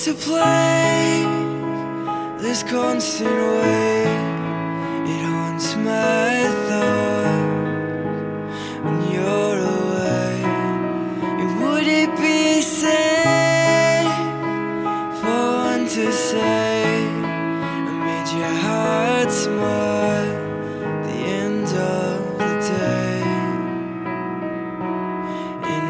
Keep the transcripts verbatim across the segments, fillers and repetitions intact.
to play this constant way. It haunts my thoughts when you're away. And would it be safe for one to say I made your heart smile at the end of the day? And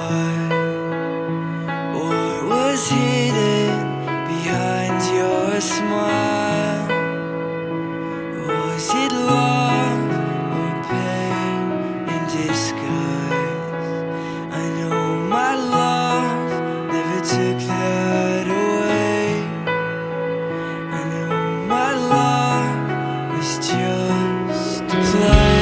what or was hidden behind your smile? Was it love or pain in disguise? I know my love never took that away. I know my love was just a play.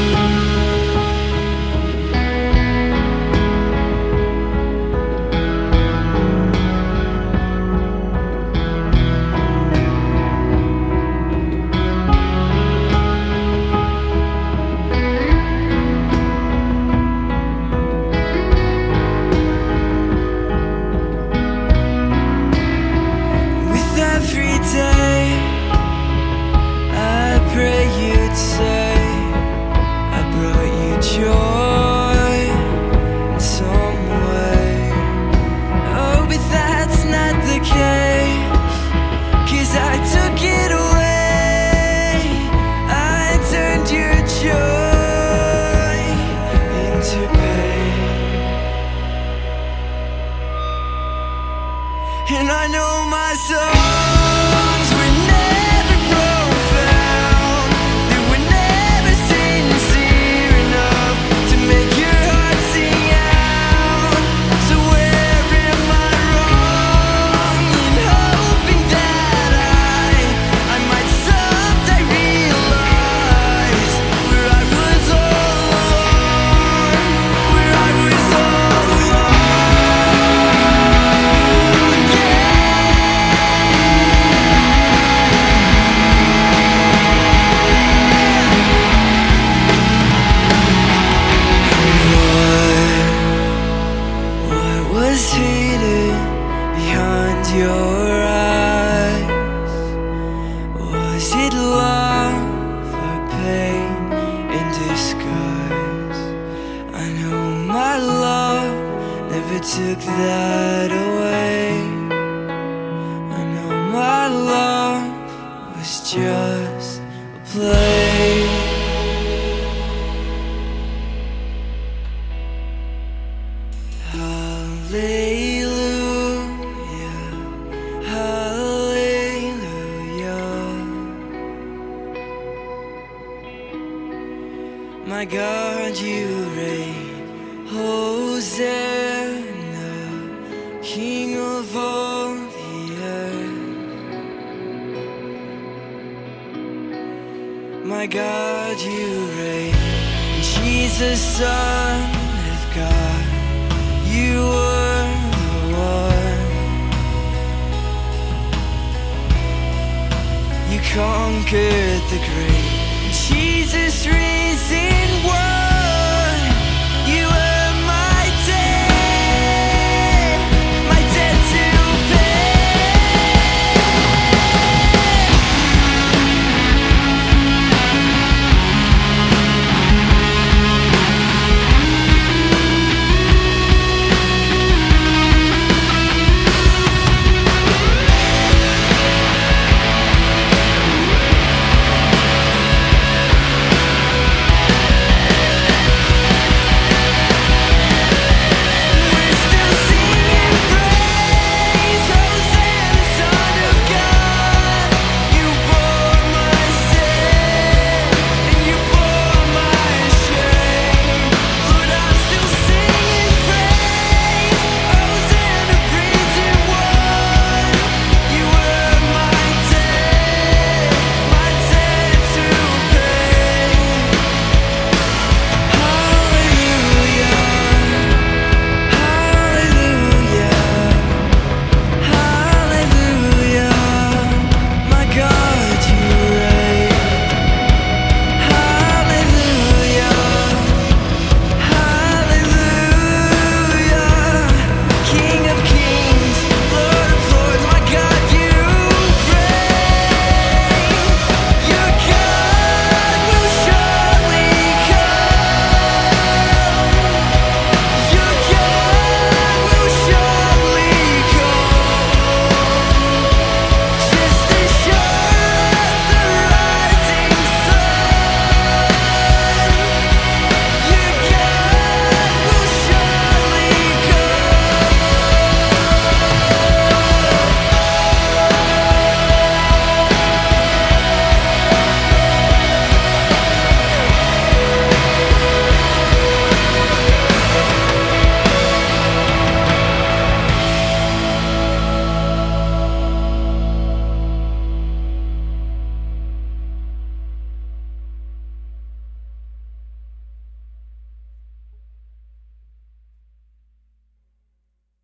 Every day I pray you'd say I brought you joy in some way. Oh, but that's not the case, 'cause I took it away. I turned your joy into pain. And I know my songs were never profound. They were never sincere enough to make your heart sing out. So where am I wrong in hoping that I I might someday realize where I was all alone, where I was all alone, yeah. What was hidden behind your eyes? Was it love or pain in disguise? I know my love never took that away. I know my love was just a play. Hallelujah, hallelujah. My God, you reign. Hosanna, King of all the earth. My God, you reign. Jesus, Son of God, you were the one. You conquered the grave. Jesus,